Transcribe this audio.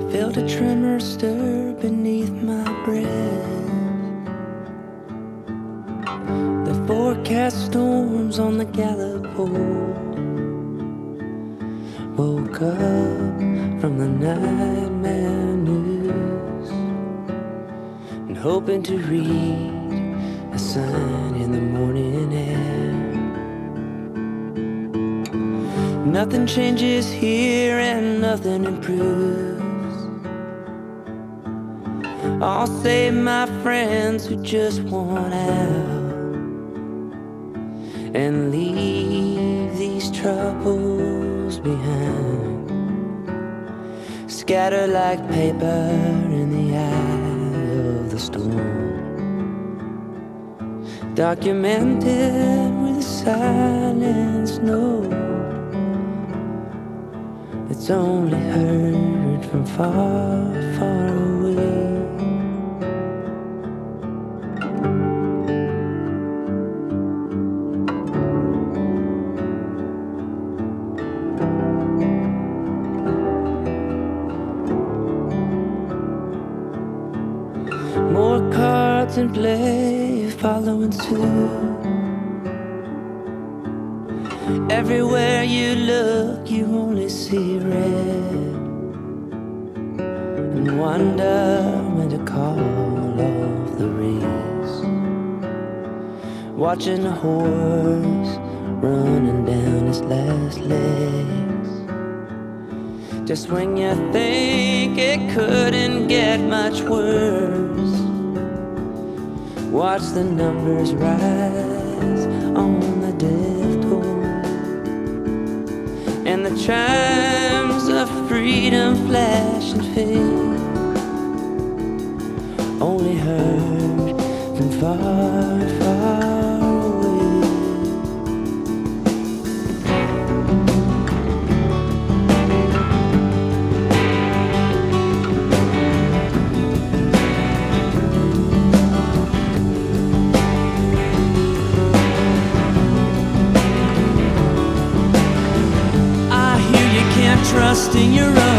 Felt a tremor stir beneath my breath. The forecast storms on the Gallup poll. Woke up from the nightmare news and hoping to read a sign in the morning air. Nothing changes here and nothing improves. I'll save my friends who just want out and leave these troubles behind. Scatter like paper in the eye of the storm. Documented with a silence note that's only heard from far, far away. More cards in play, following suit. Everywhere you look, you only see red, and wonder when to call off the race. Watching a horse running down his last legs. Just when you think it couldn't get much worse, watch the numbers rise on the death toll, and the chimes of freedom flash and fade, only heard from far, far away. Trusting your own